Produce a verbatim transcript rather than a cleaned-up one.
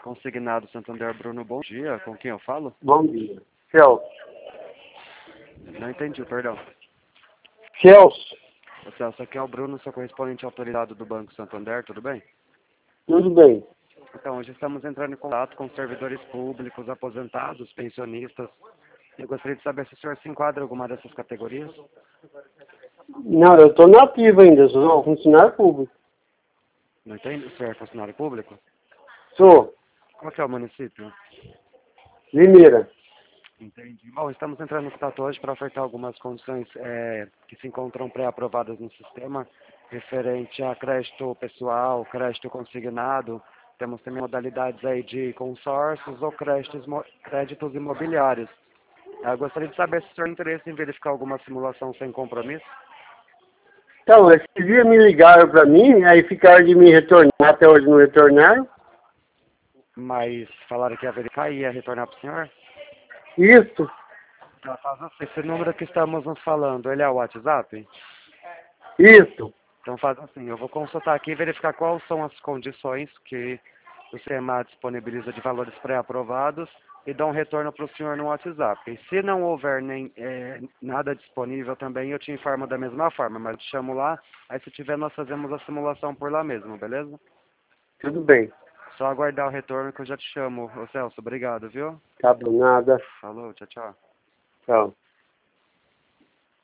Consignado Santander Bruno, bom dia. Com quem eu falo? Bom dia. Celso. Não entendi, perdão. Celso. Ô, Celso, aqui é o Bruno, seu correspondente autorizado do Banco Santander, tudo bem? Tudo bem. Então, hoje estamos entrando em contato com servidores públicos, aposentados, pensionistas. Eu gostaria de saber se o senhor se enquadra em alguma dessas categorias. Não, eu estou nativo ainda, sou funcionário público. Não entende? O senhor é funcionário público? Sou. Qual que é o município? Limeira. Entendi. Bom, estamos entrando em contato hoje para ofertar algumas condições é, que se encontram pré-aprovadas no sistema, referente a crédito pessoal, crédito consignado. Temos também modalidades aí de consórcios ou créditos, mo- créditos imobiliários. Eu gostaria de saber se o senhor tem interesse em verificar alguma simulação sem compromisso, Então, esse dia me ligaram para mim, aí ficaram de me retornar, até hoje não retornaram. mas falaram que ia verificar e ia retornar para o senhor. Isso. Tá, faz assim. Esse número que estamos nos falando, ele é o WhatsApp? Isso. Então faz assim, eu vou consultar aqui e verificar quais são as condições que o SEMA disponibiliza de valores pré-aprovados e dar um retorno para o senhor no WhatsApp. E se não houver nem eh, nada disponível também, eu te informo da mesma forma, mas eu te chamo lá, aí se tiver nós fazemos a simulação por lá mesmo, beleza? Tudo bem. Só aguardar o retorno que eu já te chamo. Ô Celso, obrigado, viu? Tá bom, nada. Falou, tchau, tchau. Tchau.